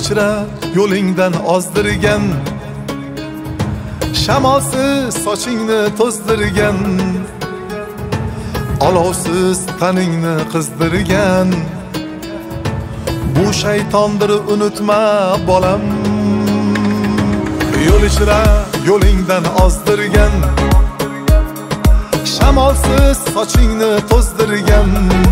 ichra yo'lingdan ozdirgan, shamolsiz sochingni to'zdirgan, olovsiz taningni qizdirgan. Bu shaytondir unutma bolam. Yo'l ichra yo'lingdan ozdirgan, shamolsiz sochingni to'zdirgan,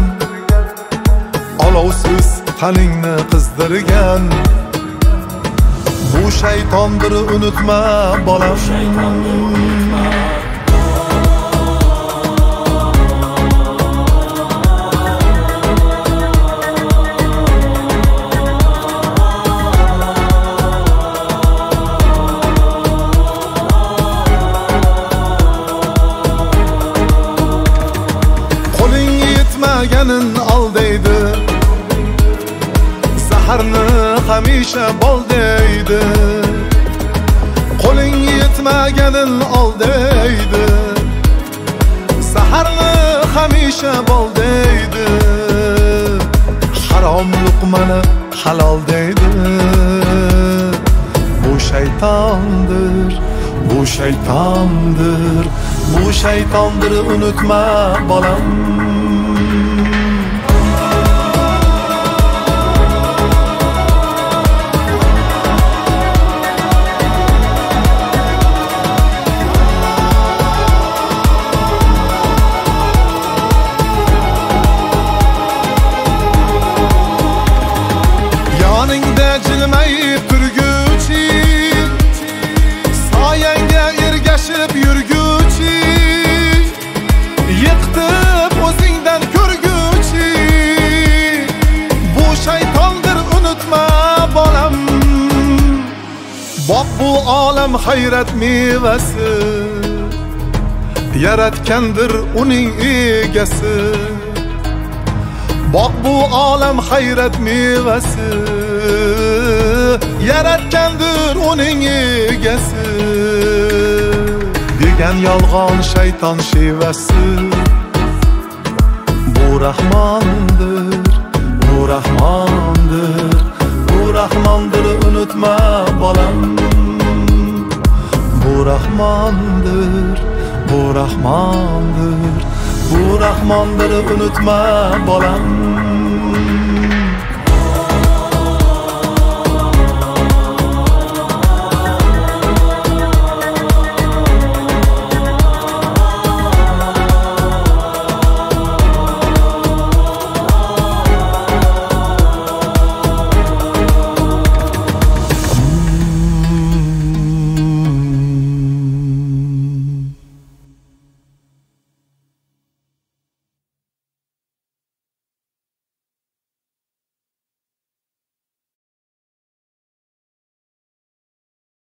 olovsiz taningni qizdirgan. Bu shaytondir unutma bolam. Yetmaganin ol deydi, zaharni hamisha bol deydi. Qo'ling yetmaganin ol deydi, zaharni hamisha bol deydi. Harom luqmani halol deydi. Bu shaytondir, bu shaytondir, bu shaytondir unutma bolam. Yoningda jilmayib turguchi, soyangga ergashib yurguchi, yiqitib o'zingdan ko'rguchi. Bu shaytondir unutma bolam. Boq bu olam hayrat mevasi, yaratgandir uning egasi. Boq bu olam hayrat mevasi, yaratgandir uning egasi. Degan yolg'on shayton shevasi. Bu rahmondir, bu rahmondir, bu rahmondir unutma bolam. Bu rahmondir, bu rahmondir, bu rahmondir unutma bolam.